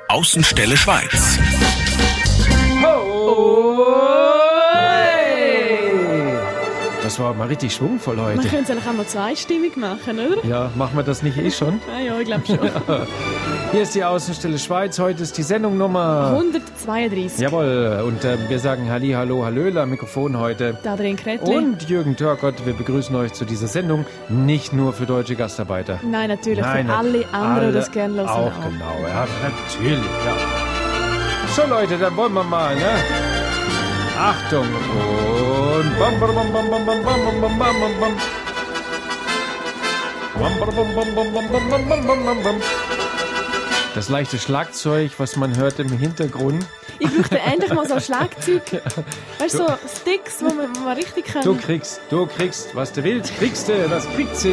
Außenstelle Schweiz. Das war mal richtig schwungvoll heute. Man könnte es eigentlich auch mal zweistimmig machen, oder? Ja, machen wir das nicht schon? Ja, ich glaube schon. Hier ist die Außenstelle Schweiz. Heute ist die Sendung Nummer 132. Jawohl. Und wir sagen Halli, Hallo, Hallöle am Mikrofon heute. Adrian Kretli. Und Jürgen Törkott. Wir begrüßen euch zu dieser Sendung. Nicht nur für deutsche Gastarbeiter. Nein, natürlich. Für alle anderen, die das gerne hören. Auch genau, ja. Natürlich, ja. So, Leute, dann wollen wir mal, ne? Achtung. Und bam, bam, bam, bam, bam, bam, bam, bam, bam, bam. Bam, bam, bam, bam, bam, bam, bam, bam, bam, bam. Das leichte Schlagzeug, was man hört im Hintergrund. Ich bräuchte endlich mal so ein Schlagzeug. Weißt du, so Sticks, wo man richtig kann. Du kriegst, was du willst, kriegst du, das kriegt sie.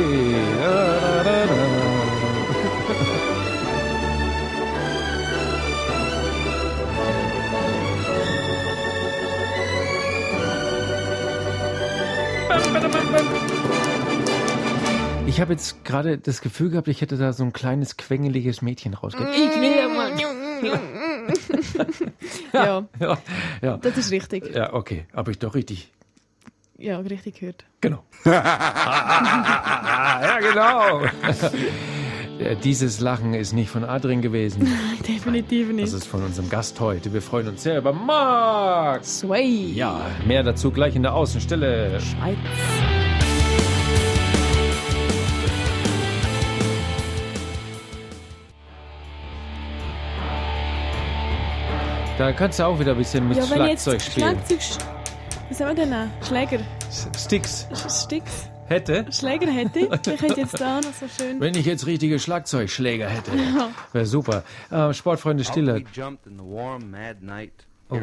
Ich habe jetzt gerade das Gefühl gehabt, ich hätte da so ein kleines, quengeliges Mädchen rausgekriegt. Ich will ja. Ja. Das ist richtig. Ja, okay. Habe ich doch richtig. Ja, richtig gehört. Genau. Ja, genau. Dieses Lachen ist nicht von Adrian gewesen. Nein, definitiv nicht. Das ist von unserem Gast heute. Wir freuen uns sehr über Max. Sway. Ja, mehr dazu gleich in der Außenstelle. Schweiz. Da kannst du auch wieder ein bisschen mit Schlagzeug spielen. Was haben wir denn noch? Schläger? Sticks. Sticks? Hätte? Schläger hätte ich. Ich hätte jetzt da noch so schön. Wenn ich jetzt richtige Schlagzeugschläger hätte. Wäre super. Sportfreunde Stille. Oh.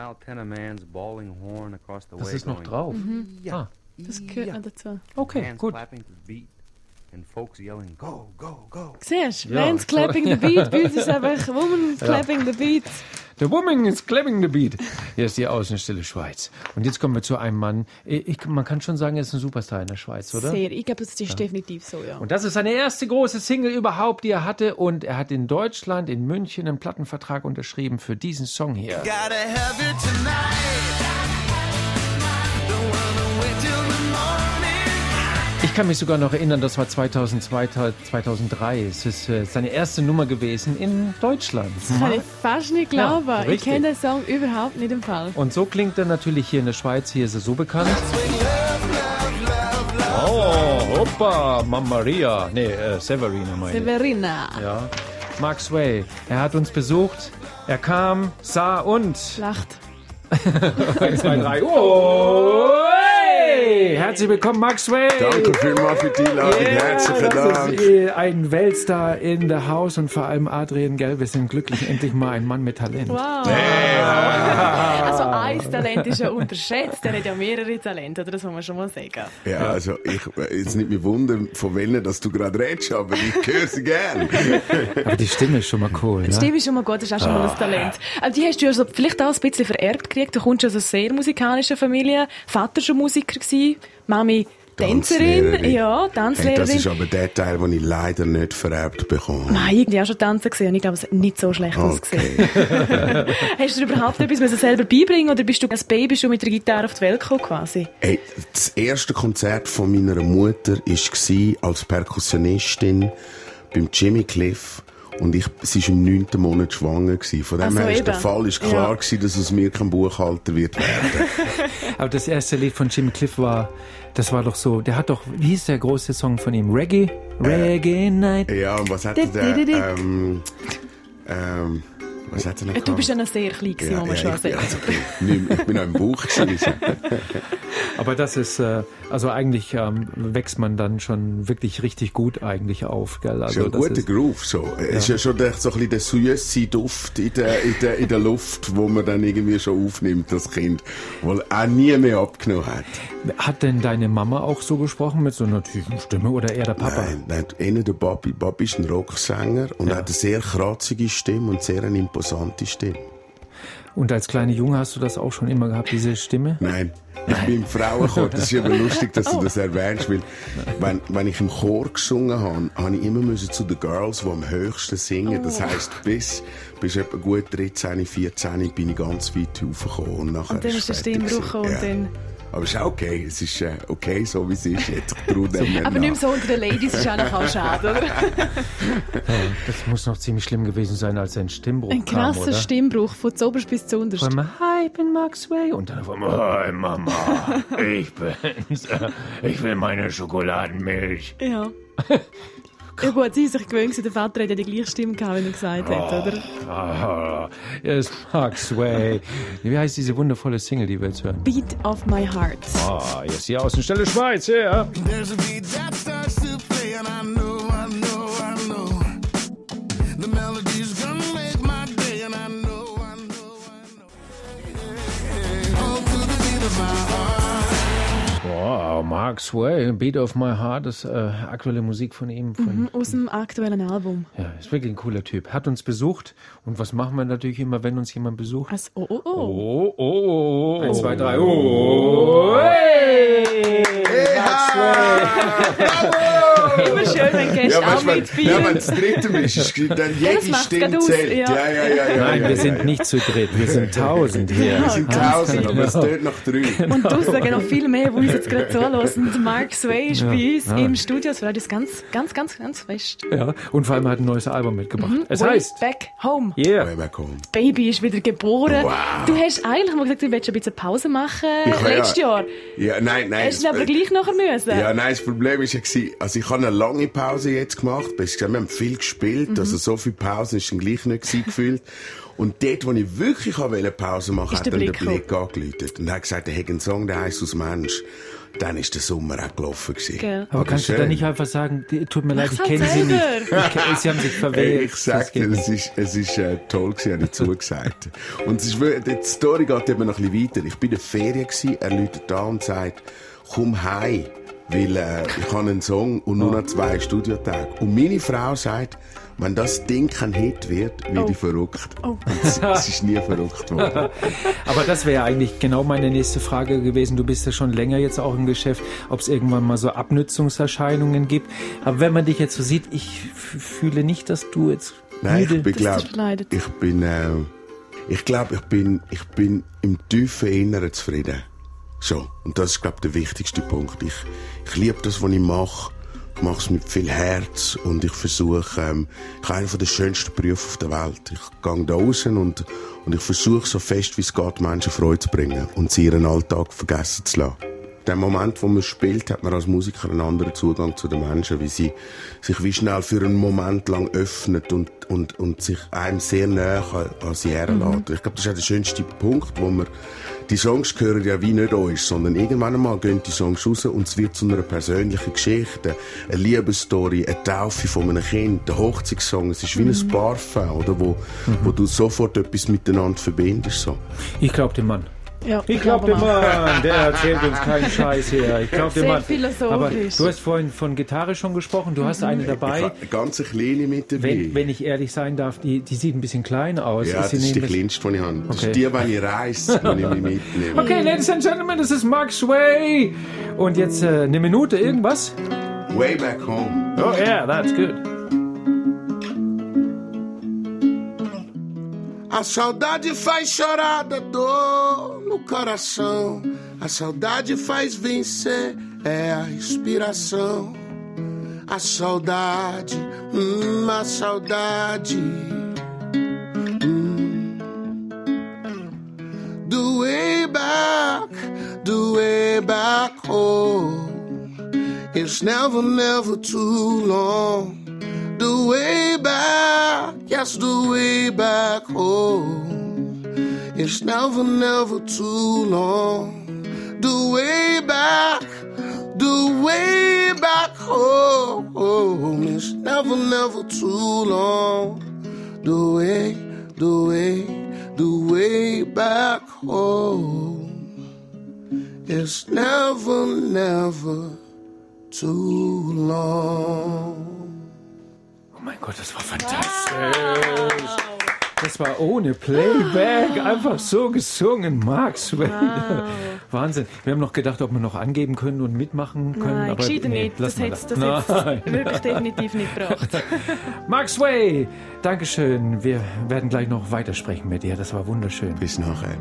Das ist noch drauf. Mhm. Das gehört noch dazu. Okay, gut. And folks yelling, go, go, go. Siehst du, Man's clapping the beat, bei uns ist einfach Woman clapping the beat. The woman is clapping the beat. Hier ist die Außenstelle Schweiz. Und jetzt kommen wir zu einem Mann, man kann schon sagen, er ist ein Superstar in der Schweiz, oder? Sehr, ich glaube, das ist definitiv so, ja. Und das ist seine erste große Single überhaupt, die er hatte. Und er hat in Deutschland, in München, einen Plattenvertrag unterschrieben für diesen Song hier. Gotta have it tonight. Don't wanna wait till the morning. Ich kann mich sogar noch erinnern, das war 2002, 2003. Es ist seine erste Nummer gewesen in Deutschland. Das kann ich fast nicht glauben. Ja, ich kenne den Song überhaupt nicht im Fall. Und so klingt er natürlich hier in der Schweiz. Hier ist er so bekannt. Oh, Opa, Mamma Maria. Nee, Severina meine ich. Severina. Ja. Max Way. Er hat uns besucht. Er kam, sah und... Lacht. 1, 2, 3. Oh, hey! Herzlich willkommen, Max Way. Danke vielmals für die Einladung. Herzlichen Dank. Ist ein Weltstar in der Haus und vor allem Adrian, gell? Wir sind glücklich, endlich mal ein Mann mit Talent. Wow. Also ein Talent ist ja unterschätzt. Er hat ja mehrere Talente, oder? Das muss man schon mal sagen. Ja, also ich jetzt nicht mehr wundern, von welchen dass du gerade redest, aber ich höre sie gern. Aber die Stimme ist schon mal cool, ne? Die Stimme ist schon mal gut, das ist auch schon mal ein Talent. Aber die hast du ja so vielleicht auch ein bisschen vererbt gekriegt. Du kommst aus einer sehr musikalischen Familie. Vater schon Musiker gewesen, Mami Tänzerin. Ja, Tanzlehrerin. Hey, das ist aber der Teil, den ich leider nicht vererbt bekomme. Nein, ich habe auch schon tanzen gesehen und ich glaube, es hat nicht so schlecht ausgesehen. Hast du dir überhaupt etwas selber beibringen oder bist du als Baby schon mit der Gitarre auf die Welt gekommen quasi? Hey, das erste Konzert von meiner Mutter war als Perkussionistin beim Jimmy Cliff. Und sie war im 9. Monat schwanger gewesen. Von dem her der Fall ist klar gewesen, dass aus mir kein Buchhalter wird werden. Aber das erste Lied von Jimmy Cliff das war doch so, der hat doch, wie hieß der große Song von ihm? Reggae? Reggae Night? Ja, und was hat der? Was hat er noch Du bist ja noch sehr klein gewesen, muss man schon sagen. Ich bin noch im Bauch gewesen. Aber das ist, also eigentlich wächst man dann schon wirklich richtig gut eigentlich auf, gell? Also schon ein guter Groove, so. Es ist ja schon so ein bisschen der süße Duft in der Luft, wo man dann irgendwie schon aufnimmt, das Kind, weil auch nie mehr abgenommen hat. Hat denn deine Mama auch so gesprochen mit so einer tiefen Stimme oder eher der Papa? Nein, eher der Bobby. Bobby ist ein Rocksänger und hat eine sehr kratzige Stimme und sehr eine imposante Stimme. Und als kleiner Junge hast du das auch schon immer gehabt, diese Stimme? Nein, ich bin im Frauenchor. Das ist aber lustig, dass du das erwähnst, weil wenn ich im Chor gesungen habe, habe ich immer zu den Girls, die am höchsten singen. Das heisst, bis etwa gut 13, 14 bin ich ganz weit hochgekommen. Und dann ist der Stimmbruch gekommen und dann... Aber es ist auch okay. Es ist okay, so wie es ist. Jetzt aber nicht mehr so unter den Ladies ist auch schade, oder? Das muss noch ziemlich schlimm gewesen sein, als ein Stimmbruch kam, Ein krasser Stimmbruch, von zuoberst bis zu unterst. Hi, ich bin Max Way. Und dann von hi, Mama, ich bin's. Ich will meine Schokoladenmilch. Ja. Ja gut, sie ist sich gewöhnt, der Vater hat ja die gleiche Stimme gehabt, wenn er gesagt hat, oder? Er ist Max Way. Wie heißt diese wundervolle Single, die wir jetzt hören? Beat of my heart. Jetzt hier Außenstelle Schweiz, ja. There's a beat that starts to play, and I know. The melody's gonna make my day, and I know. Oh, to the beat of my heart. Wow, Max Way, Beat of My Heart, das aktuelle Musik von ihm. Aus dem aktuellen Album. Ja, ist wirklich ein cooler Typ. Hat uns besucht. Und was machen wir natürlich immer, wenn uns jemand besucht? Also, oh. 1, 2, 3, oh. Hey! Max Way! Immer schön, wenn Gäste auch mitfeiern. Ja, wenn das dritte ist dann jede Stimme zählt. Ja. Nein, wir sind nicht zu dritt, wir sind 1000 hier. Wir sind 1000, aber es tönt nach 3. Und du sagst noch viel mehr, wo uns jetzt gerade zuhören. Mark Sway ist bei uns im Studio. Das freut uns ganz fest. Ja, und vor allem hat ein neues Album mitgebracht. Es heißt Back Home. Yeah. Way Back Home. Baby ist wieder geboren. Wow. Du hast eigentlich mal gesagt, du willst ein bisschen Pause machen letztes Jahr. Ja, nein. Hast du aber gleich nachher müssen? Ja, nein, das Problem war, also ich habe eine lange Pause jetzt gemacht. Wir haben viel gespielt, also so viel Pause ist dann gleich nicht gefühlt. Und dort, wo ich wirklich Pause machen wollte, hat dann der Blick angeläutet und hat gesagt, er hätte einen Song, der heisst «Aus Mensch». Dann ist der Sommer auch gelaufen gewesen. Okay. Aber kannst du da nicht einfach sagen, tut mir leid, ich kenne sie nicht. Sie haben sich verwählt. Ich sag dir, es ist toll gewesen, habe ich zugesagt. Und die Story geht eben noch ein bisschen weiter. Ich bin in der Ferien gewesen, er läutet da und sagt, komm heim, weil ich habe einen Song und nur noch 2 Studiotage. Und meine Frau sagt, wenn das Ding kein Hit wird, werde ich verrückt. Und es ist nie verrückt worden. Aber das wäre eigentlich genau meine nächste Frage gewesen. Du bist ja schon länger jetzt auch im Geschäft, ob es irgendwann mal so Abnützungserscheinungen gibt. Aber wenn man dich jetzt so sieht, ich fühle nicht, dass du jetzt Nein, ich bin im tiefen Inneren zufrieden. So. Und das ist, glaube ich, der wichtigste Punkt. Ich liebe das, was ich mache. Ich mache es mit viel Herz und ich versuche, ich habe einen der schönsten Berufe auf der Welt. Ich gehe da raus und ich versuche so fest wie es geht, Menschen Freude zu bringen und sie ihren Alltag vergessen zu lassen. In dem Moment, wo man spielt, hat man als Musiker einen anderen Zugang zu den Menschen, wie sie sich wie schnell für einen Moment lang öffnet und sich einem sehr nahe an sie herlässt. Ich glaube, das ist auch der schönste Punkt, wo man die Songs gehören ja wie nicht uns, sondern irgendwann einmal gehen die Songs raus und es wird zu einer persönlichen Geschichte, eine Liebesstory, eine Taufe von einem Kind, ein Hochzeitssong. Es ist wie ein Parfum, oder, wo du sofort etwas miteinander verbindest. So. Ich glaube dem Mann. Ja, ich glaube dem Mann, der erzählt uns keinen Scheiß her. Ich glaube dem Mann. Aber du hast vorhin von Gitarre schon gesprochen, du hast eine dabei. Ich habe eine ganz kleine mit dabei. Wenn ich ehrlich sein darf, die sieht ein bisschen klein aus. Ja, das ist die kleinste, die ich habe. Das ist die, wenn ich reise, wenn ich mich mitnehme. Okay, Ladies and Gentlemen, das ist Max Way. Und jetzt eine Minute, irgendwas? Way Back Home. Oh yeah, that's good. A saudade faz chorar da dor no coração. A saudade faz vencer, é a inspiração. A saudade, a saudade. Do way back home. It's never, never too long. The way back, yes, the way back home. It's never, never too long. The way back home. It's never, never too long. The way back home. It's never, never too long. Oh mein Gott, das war fantastisch. Das war ohne Playback, einfach so gesungen, Mark Sway. Wow. Wahnsinn. Wir haben noch gedacht, ob wir noch angeben können und mitmachen können. Nein, aber gescheiter nicht. Das hätte es wirklich definitiv nicht gebracht. Mark Sway, Dankeschön. Wir werden gleich noch weitersprechen mit dir. Das war wunderschön. Bis nachher.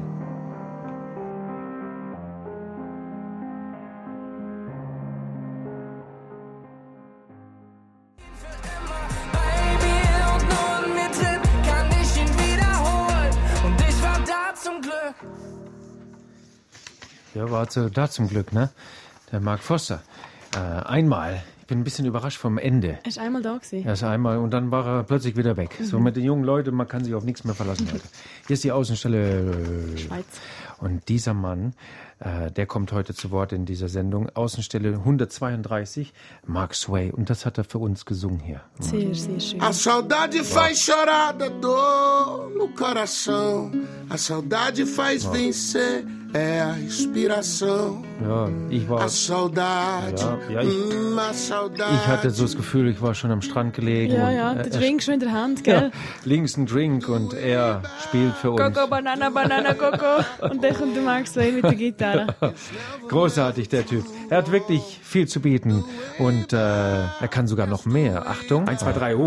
Ja, war da zum Glück, ne? Der Mark Foster. Einmal. Ich bin ein bisschen überrascht vom Ende. Er ist einmal da gewesen. Er ist einmal und dann war er plötzlich wieder weg. So mit den jungen Leuten, man kann sich auf nichts mehr verlassen heute. Hier ist die Außenstelle Schweiz. Und dieser Mann, der kommt heute zu Wort in dieser Sendung. Außenstelle 132, Mark Sway. Und das hat er für uns gesungen hier. Sehr, sehr schön. A saudade faz chorar da dor no coração. A saudade faz vencer, é a inspiração. Ja, ich war... A saudade, a saudade. Ich hatte so das Gefühl, ich war schon am Strand gelegen. Ja, der Drink schon in der Hand, gell? Ja, links ein Drink und er spielt für uns. Coco, Banana, Coco. Und dann kommt der Mark Sway mit der Gitarre. Großartig, der Typ. Er hat wirklich viel zu bieten und er kann sogar noch mehr. Achtung, 1, 2, 3,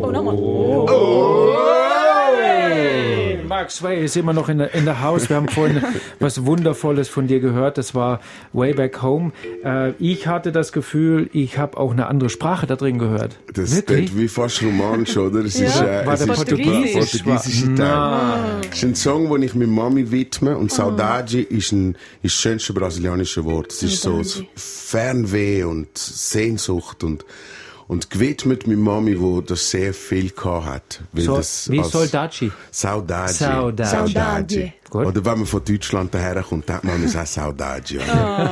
nochmal. Hey! Mark Sway ist immer noch in der Haus. Wir haben vorhin was Wundervolles von dir gehört. Das war Way Back Home. Ich hatte das Gefühl, ich habe auch eine andere Sprache da drin gehört. Das ist wie fast romanisch, oder? Es ist, war der portugiesische Teil. Das ist ein Song, den ich mit Mami widme. Und Saudade ist das schönste brasilianische Wort. Es ist so Fernweh und Sehnsucht und gewidmet mit Mami, wo das sehr viel gehabt hat. So, wie Soldati? Saudade. Oder wenn man von Deutschland daherkommt, hat man auch Saudade. Ich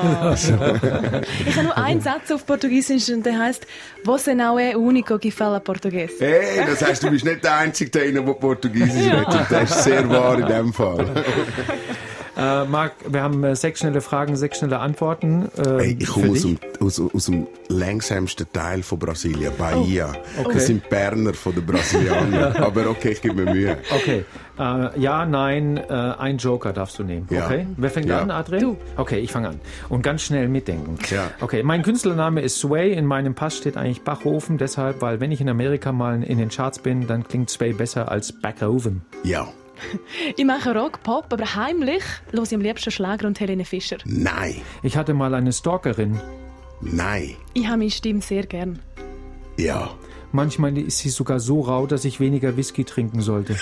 habe nur einen Satz auf Portugiesisch und der heisst «Você não é o único que fala português». Hey, das heisst, du bist nicht der Einzige, der Portugiesisch redet. Das ist sehr wahr in dem Fall. Marc, wir haben 6 schnelle Fragen, 6 schnelle Antworten. Ich komme aus dem langsamsten Teil von Brasilien, Bahia. Okay. Das sind Berner von den Brasilianern. Aber okay, ich gebe mir Mühe. Okay. Ja, nein, ein Joker darfst du nehmen. Ja. Okay. Wer fängt an, Adrian? Du. Okay, ich fange an. Und ganz schnell mitdenken. Ja. Okay, mein Künstlername ist Sway. In meinem Pass steht eigentlich Bachhofen. Deshalb, weil wenn ich in Amerika mal in den Charts bin, dann klingt Sway besser als Bachhofen. Ja. Ich mache Rock, Pop, aber heimlich höre ich am liebsten Schlager und Helene Fischer. Nein. Ich hatte mal eine Stalkerin. Nein. Ich habe meine Stimme sehr gern. Ja. Manchmal ist sie sogar so rau, dass ich weniger Whisky trinken sollte.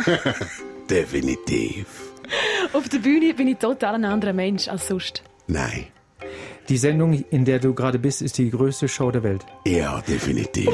Definitiv. Auf der Bühne bin ich total ein anderer Mensch als sonst. Nein. Die Sendung, in der du gerade bist, ist die größte Show der Welt. Ja, definitiv.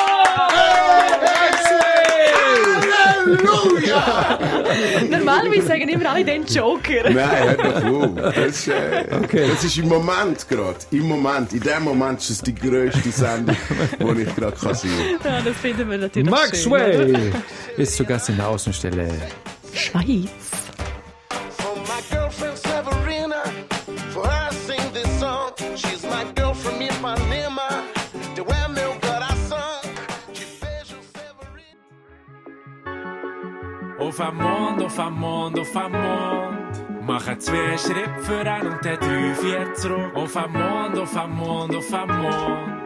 Halleluja! Normalerweise sagen immer alle den Joker. Nein, hör doch auf. Das ist im Moment gerade. In dem Moment ist es die grösste Sendung, die ich gerade sehen kann. Ja, das finden wir natürlich Mark schön. Sway ist zu Gast in der Außenstelle. Schweiz. For my girlfriend Severina, for her I sing this song. She's my girl from Ipanema, the way meu coração te beijo, Severina. Auf am Mond, auf am Mond, auf am Mond. Machen 2 Schritte voran und dann 3, 4 zurück. Auf am Mond, auf am Mond, auf am Mond.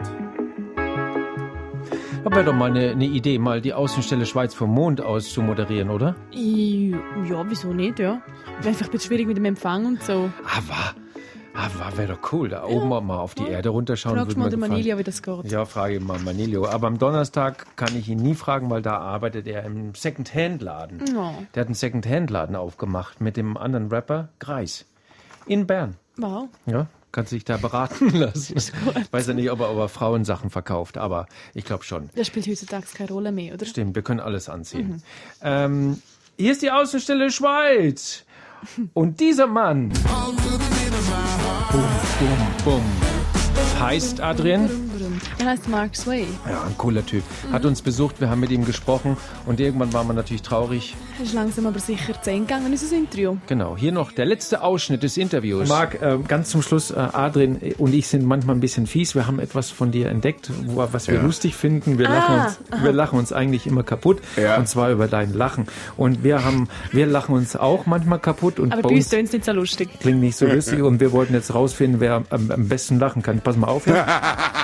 Das wäre doch mal eine Idee, mal die Außenstelle Schweiz vom Mond aus zu moderieren, oder? Ja, wieso nicht, ja. Wäre einfach ein bisschen schwierig mit dem Empfang und so. Aber wäre doch cool, da oben mal auf die Erde runterschauen. Fragst mal den Manilio, wie das geht. Ja, frage mal Manilio. Aber am Donnerstag kann ich ihn nie fragen, weil da arbeitet er im Second-Hand-Laden. Oh. Der hat einen Second-Hand-Laden aufgemacht mit dem anderen Rapper Greis. In Bern. Wow. Ja, kannst dich da beraten lassen. Ich weiß ja nicht, ob er Frauensachen verkauft, aber ich glaube schon. Das spielt heutzutage keine Rolle mehr, oder? Stimmt, wir können alles anziehen. Hier ist die Außenstelle Schweiz. Und dieser Mann... Bum, bum, bum. Heißt Adrian? Er heißt Mark Sway. Ja, ein cooler Typ. Hat uns besucht, wir haben mit ihm gesprochen und irgendwann waren wir natürlich traurig. Er ist langsam aber sicher zu Ende gegangen, unser Interview. Genau, hier noch der letzte Ausschnitt des Interviews. Marc, ganz zum Schluss, Adrian und ich sind manchmal ein bisschen fies. Wir haben etwas von dir entdeckt, was wir lustig finden. Wir lachen uns eigentlich immer kaputt. Ja. Und zwar über dein Lachen. Und wir lachen uns auch manchmal kaputt. Und aber bei uns tönt es nicht so lustig. Klingt nicht so lustig. Und wir wollten jetzt rausfinden, wer am besten lachen kann. Pass mal auf. Ja.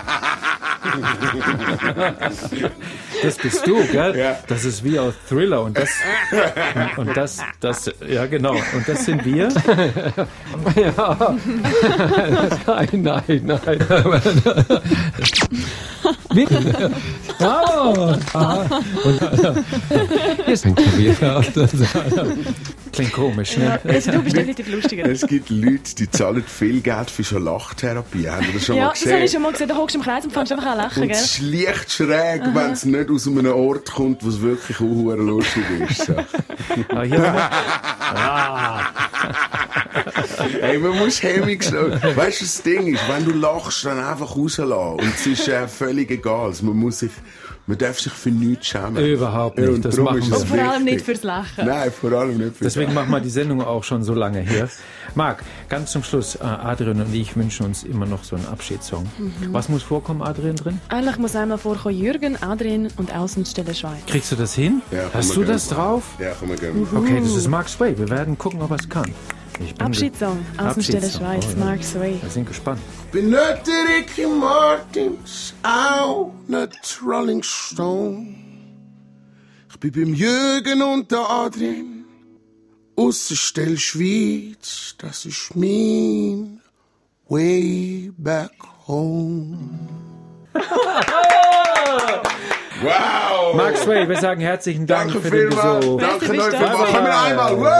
Das bist du, gell? Ja. Das ist wie aus Thriller und das, ja genau, und das sind wir. Ja. Nein. Bitte. Hier ist ein Klavier. Klingt komisch, ne? Ja, du bist definitiv lustiger. Es gibt Leute, die zahlen viel Geld für so Lachtherapie. Haben Sie das schon mal gesehen? Ja, das habe ich schon mal gesehen. Da hockst du im Kreis und fängst einfach an lachen, gell? Es ist leicht schräg, wenn es nicht aus einem Ort kommt, wo es wirklich auch lustig ist. So. Hey, man muss hemmungslos. Weißt du, das Ding ist, wenn du lachst, dann einfach rauslassen. Und es ist völlig egal. Man darf sich für nichts schämen. Überhaupt nicht. Das machen wir. Und vor allem nicht fürs Lachen. Nein, vor allem nicht fürs Deswegen machen wir die Sendung auch schon so lange hier. Marc, ganz zum Schluss, Adrian und ich wünschen uns immer noch so einen Abschiedssong. Was muss vorkommen, Adrian, drin? Eigentlich muss einmal vorkommen Jürgen, Adrian und Außenstelle Schweiz. Kriegst du das hin? Ja, hast du das drauf? Ja, kann man gerne. Okay, das ist Mark Sway. Wir werden gucken, ob er es kann. Abschiedssong, Außenstelle Schweiz, Mark Sway. Wir sind gespannt. Bin nicht der Ricky Martins, auch nicht Rolling Stone. Ich bin beim Jürgen und der Adrian, Außenstelle Schweiz, das ist mein way back home. Wow! Mark Sway, wir sagen herzlichen Dank für den Besuch. Danke euch für machen wir einmal. Wow!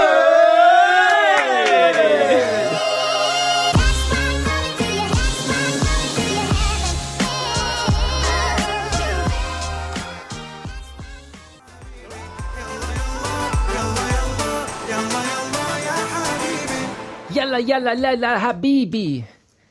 Yalla, lala, Habibi.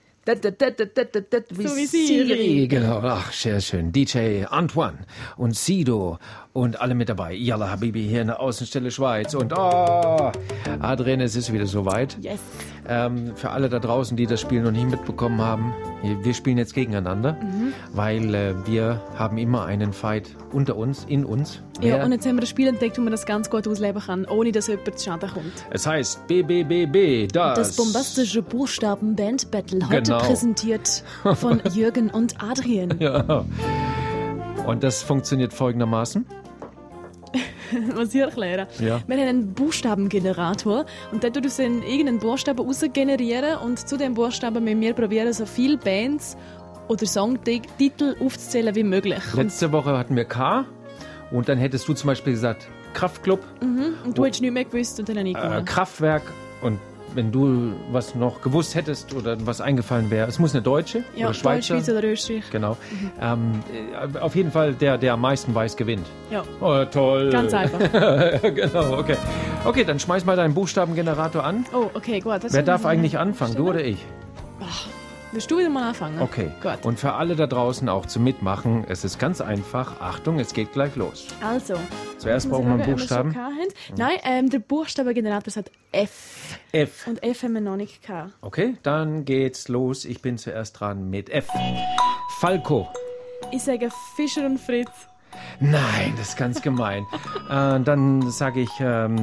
Wie Siri. Genau, ach, sehr schön. DJ Antoine und Sido und alle mit dabei. Yalla Habibi hier in der Außenstelle Schweiz. Und Adrian, es ist wieder soweit. Yes. Für alle da draußen, die das Spiel noch nicht mitbekommen haben, wir spielen jetzt gegeneinander, weil wir haben immer einen Fight unter uns, in uns. Ja, und jetzt haben wir das Spiel entdeckt, wo man das ganz gut ausleben kann, ohne dass jemand zu Schaden kommt. Es heißt BBBB, das bombastische Buchstaben-Band-Battle, heute präsentiert von Jürgen und Adrian. Ja. Und das funktioniert folgendermaßen. Was ich erklären. Ja. Wir haben einen Buchstabengenerator und der tut uns dann irgendeinen Buchstaben raus generieren und zu dem Buchstaben müssen wir probieren, so viele Bands oder Songtitel aufzuzählen wie möglich. Letzte Woche hatten wir K und dann hättest du zum Beispiel gesagt Kraftklub. Und du hättest nicht mehr gewusst und dann habe ich gewonnen. Kraftwerk und wenn du was noch gewusst hättest oder was eingefallen wäre, es muss eine Deutsche oder Schweizer. Deutsch, Schweiz oder Österreich. Genau. Auf jeden Fall, der am meisten weiß, gewinnt. Ja. Oh, toll. Ganz einfach. Genau, okay. Okay, dann schmeiß mal deinen Buchstabengenerator an. Oh, okay, gut. Wer darf eigentlich anfangen, du oder ich? Willst du wieder mal anfangen? Okay. Gut. Und für alle da draußen auch zum Mitmachen, es ist ganz einfach. Achtung, es geht gleich los. Also. Zuerst brauchen wir einen Buchstaben. Nein, der Buchstabengenerator hat F. F. Und F haben wir noch nicht gehabt. Okay, dann geht's los. Ich bin zuerst dran mit F. Falco. Ich sage Fischer und Fritz. Nein, das ist ganz gemein. Dann sage ich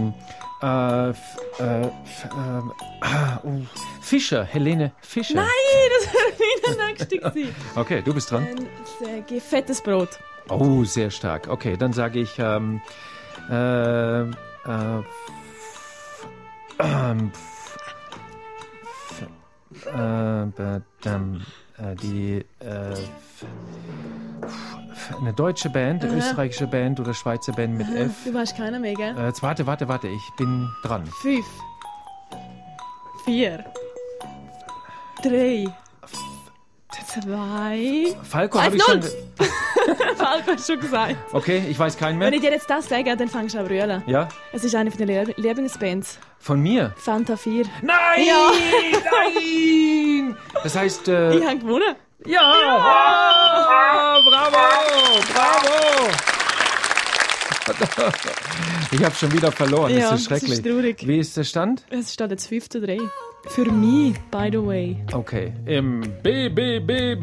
Fischer, Helene Fischer. Nein, das wäre meine nächste gewesen. Okay, du bist dran. Dann sage ich fettes Brot. Oh, sehr stark. Okay, dann sage ich eine deutsche Band, eine österreichische Band oder Schweizer Band mit F. Du weißt keiner mehr, gell? Jetzt warte, ich bin dran. 5, 4, 3, 2. Falco habe ich schon. Falco hast schon gesagt. Okay, ich weiß keinen mehr. Wenn ich dir jetzt das sage, dann fängst du an zu brüllen. Ja? Es ist eine von den Lieblingsbands. Von mir? Fanta 4. Nein! Ja. Nein! Das heißt... Ich habe gewonnen. Ja! Ja! Bravo! Bravo! Ich habe schon wieder verloren, Ja, das ist schrecklich. das ist traurig. Wie ist der Stand? Es steht jetzt 5:3. Für mich, by the way. Okay, im BBBB.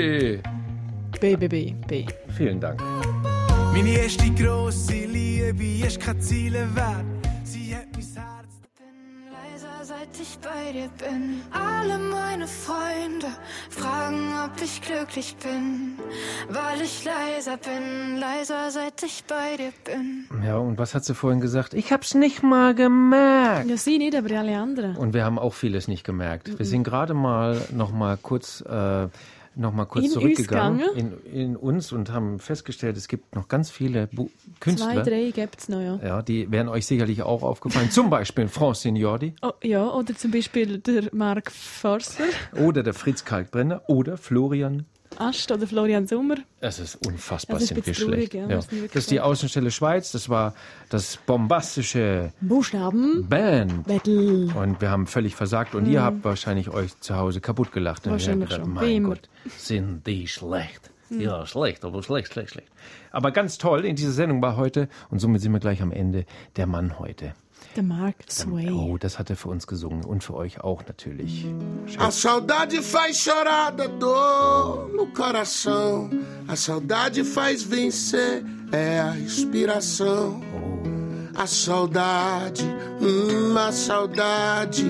BBB. Vielen Dank. Meine erste grosse Liebe ist kein Ziel wert. Sie hat mein Herz. Bin leiser, seit ich bei dir bin. Alle meine Freunde fragen, ob ich glücklich bin. Weil ich leiser, seit ich bei dir bin. Ja, und was hat sie vorhin gesagt? Ich hab's nicht mal gemerkt. Ja, sie nicht, aber alle anderen. Und wir haben auch vieles nicht gemerkt. Wir sind gerade noch mal kurz In zurückgegangen uns in uns und haben festgestellt, es gibt noch ganz viele Künstler. 2, 3 gibt es noch, ja. Ja, die wären euch sicherlich auch aufgefallen. Zum Beispiel Francine Jordi. Oh, ja, oder zum Beispiel der Mark Forster, Oder der Fritz Kalkbrenner. Oder Florian. Ast oder Florian Sommer. Es ist unfassbar, Das ist ein sind wir bisschen schlecht. traurig, ja, Ja. was mir wirklich Das ist die gefällt. Außenstelle Schweiz. Das war das bombastische Buchstaben. Band. Battle. Und wir haben völlig versagt. Und ihr habt wahrscheinlich euch zu Hause kaputt gelacht. Und Wahrscheinlich ihr habt schon. gedacht, Wie mein immer. Gott, sind die schlecht. Ja, schlecht, aber schlecht. Aber ganz toll, in dieser Sendung war heute, und somit sind wir gleich am Ende, der Mann heute. Der Mark Sway. Oh, das hat er für uns gesungen. Und für euch auch natürlich. A saudade faz chorar da Dor no coração. A saudade faz vencer, é a inspiração. A saudade, a saudade.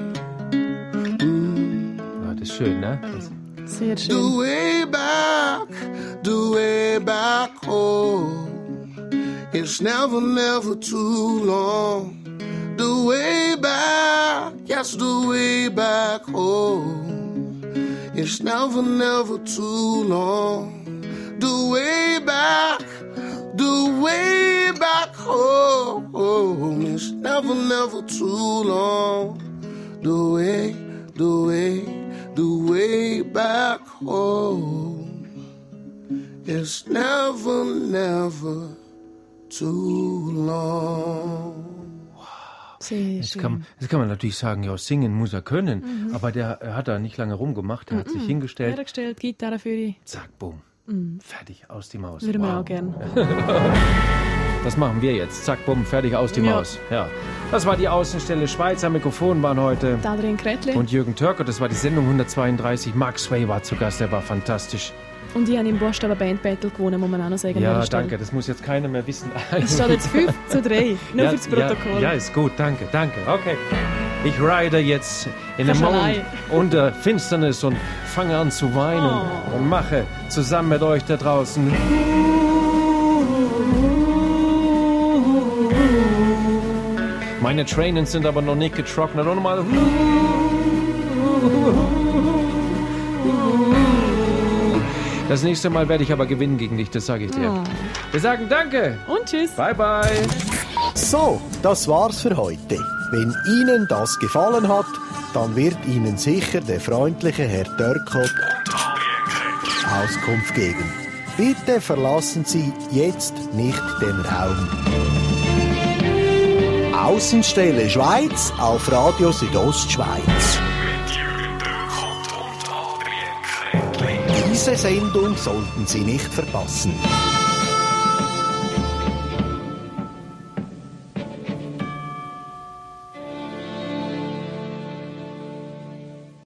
Ja, das ist schön, ne? Sehr schön. The way back home. It's never too long. The way back, yes, the way back home. It's never too long. The way back home. It's never too long. The way back home. It's never too long. Sehr Jetzt schön. kann man natürlich sagen, ja, singen muss er können. Aber er hat da nicht lange rumgemacht. Er hat sich hingestellt. Hergestellt, Gitarre für die. Zack, boom. Fertig, aus die Maus. Würden wir Wow. auch gern. Das machen wir jetzt. Zack, bumm, fertig, aus die Ja. Maus. Ja. Das war die Außenstelle Schweiz. Am Mikrofon waren heute Adrian Kretli. und Jürgen Törker. Das war die Sendung 132. Mark Sway war zu Gast, der war fantastisch. Und ich habe im Buchstaben Band Battle gewonnen, muss man auch noch sagen. an Ja, dieser Stelle. danke, das muss jetzt keiner mehr wissen. Es steht jetzt 5:3. Nur fürs Protokoll. Ja, ist gut, danke. Okay. Ich ride jetzt in den Kannst Mond allein. unter Finsternis und fange an zu weinen und mache zusammen mit euch da draußen. Meine Tränen sind aber noch nicht getrocknet. Und mal. Das nächste Mal werde ich aber gewinnen gegen dich, das sage ich dir. Wir sagen Danke. Und tschüss. Bye, bye. So, das war's für heute. Wenn Ihnen das gefallen hat, dann wird Ihnen sicher der freundliche Herr Dörkot Auskunft geben. Bitte verlassen Sie jetzt nicht den Raum. Außenstelle Schweiz auf Radio Südostschweiz. Diese Sendung sollten Sie nicht verpassen.